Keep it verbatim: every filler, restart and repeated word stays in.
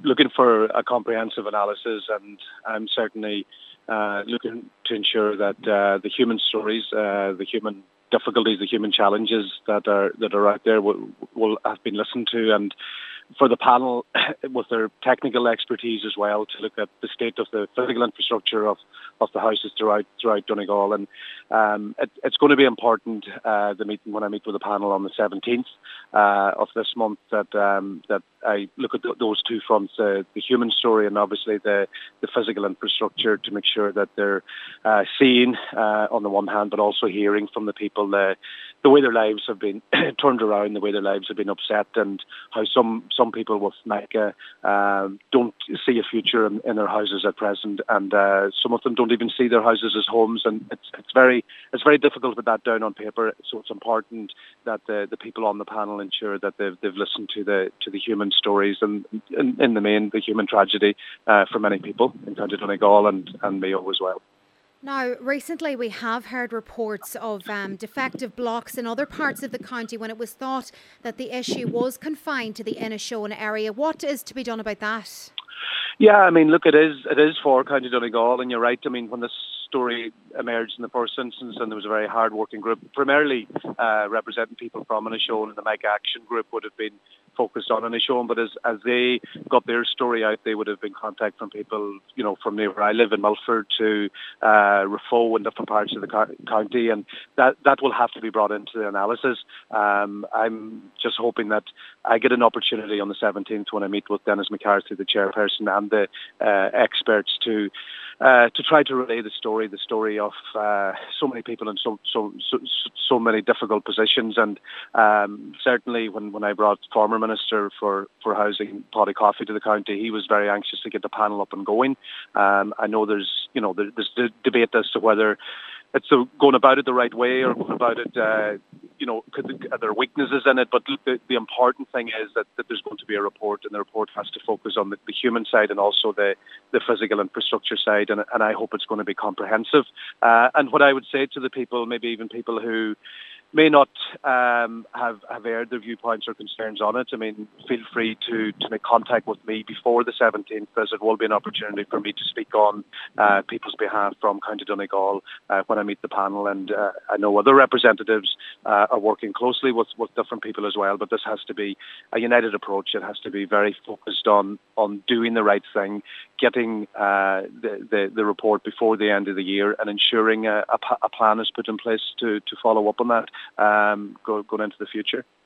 looking for a comprehensive analysis, and I'm certainly uh, looking to ensure that uh, the human stories, uh, the human difficulties, the human challenges that are that are out there will, will have been listened to, and for the panel with their technical expertise as well to look at the state of the physical infrastructure of, of the houses throughout throughout Donegal. And um, it, it's going to be important, uh, the meeting when I meet with the panel on the seventeenth uh, of this month, that um, that I look at th- those two fronts, uh, the human story and obviously the, the physical infrastructure, to make sure that they're uh, seeing uh, on the one hand, but also hearing from the people the, the way their lives have been turned around, the way their lives have been upset, and how some some people with NICA um, don't see a future in, in their houses at present, and uh, some of them don't even see their houses as homes, and it's it's very it's very difficult to put that down on paper. So it's important that the, the people on the panel ensure that they've they've listened to the to the human stories and in, in the main the human tragedy uh, for many people in County Donegal and and Mayo as well. Now, recently we have heard reports of um, defective blocks in other parts of the county when it was thought that the issue was confined to the Inishowen area. What is to be done about that? Yeah, I mean, look, it is it is for County Donegal, and you're right. I mean, when this story emerged in the first instance, and there was a very hard-working group, primarily uh, representing people from Inishowen, and the Mike Action Group would have been focused on Inishowen, but as as they got their story out, they would have been contact from people, you know, from near where I live in Milford to uh, Rafo and different parts of the co- county, and that that will have to be brought into the analysis. Um, I'm just hoping that I get an opportunity on the seventeenth when I meet with Dennis McCarthy, the chairperson, and the uh, experts to uh, to try to relay the story, the story of uh, so many people in so so so, so many difficult positions, and um, certainly when, when I brought former Minister for, for Housing, Paddy Coffey, to the county, he was very anxious to get the panel up and going. Um, I know there's, you know, there's the debate as to whether it's going about it the right way or going about it, uh, you know, could, are there weaknesses in it? But the, the important thing is that, that there's going to be a report, and the report has to focus on the, the human side and also the, the physical infrastructure side, and, and I hope it's going to be comprehensive. Uh, and what I would say to the people, maybe even people who may not um, have, have aired their viewpoints or concerns on it, I mean, feel free to, to make contact with me before the seventeenth, because it will be an opportunity for me to speak on uh, people's behalf from County Donegal uh, when I meet the panel. And uh, I know other representatives uh, are working closely with, with different people as well, but this has to be a united approach. It has to be very focused on, on doing the right thing, getting uh, the, the, the report before the end of the year, and ensuring a, a, a plan is put in place to, to follow up on that um, go, going into the future.